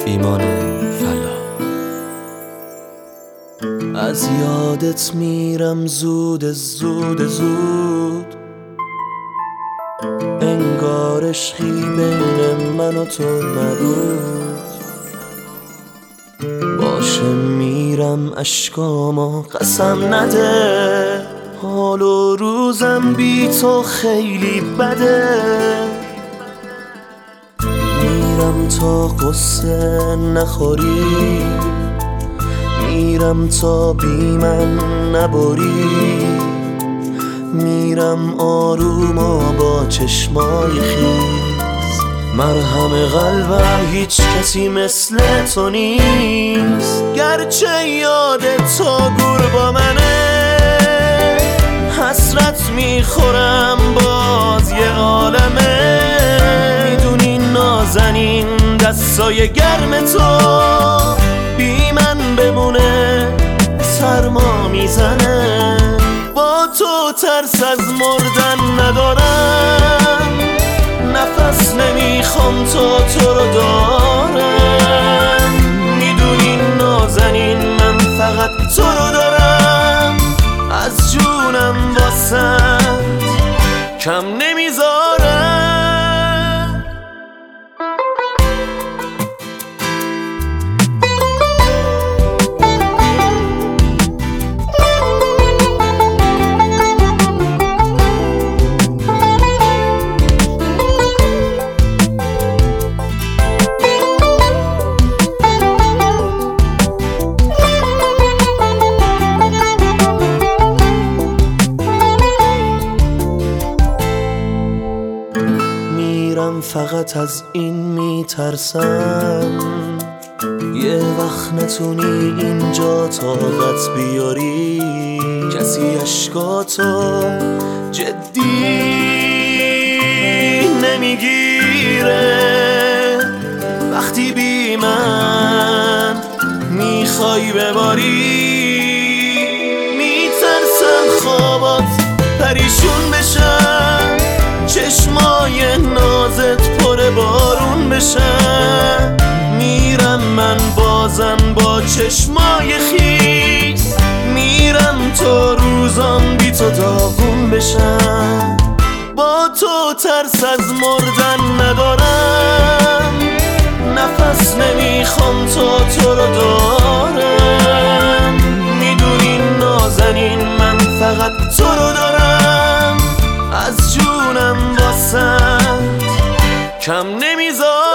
ایمان فلا. از یادت میرم زود زود، انگار عشقی بین من و تو نبود. باشه میرم اشکامو قسم نده، حال و روزم بی تو خیلی بده. میرم تا قصه نخوری، میرم تا بی من نبری. میرم آروم و با چشمای خیز، مرهم قلبم هیچ کسی مثل تو نیست. گرچه یاد تو گور با منه، حسرت میخورم باز یه عالمه. میدونی نازنین دستای گرم تو بی من بمونه سرما میزنه. با تو ترس از مردن ندارم، نفس نمیخوام تو رو دارم. میدونی نازنین من فقط تو رو دارم، از جونم واسد کم نمیذارم. فقط از این میترسم یه وقت نتونی اینجا طاقت بیاری. کسی اشکاتو جدی نمیگیره وقتی بی من میخوای بباری. میترسم خوابات پریشون بشن، چشمای نازت پر بارون بشن. میرم من بازم با چشمای خیس، میرم تو روزام بی تو داغون بشن. با تو ترس از مردن ندارم، نفس نمیخوام تو رو دارم. میدونی نازنین من فقط تو رو دارم، از جونم واسد کم نمیذارم.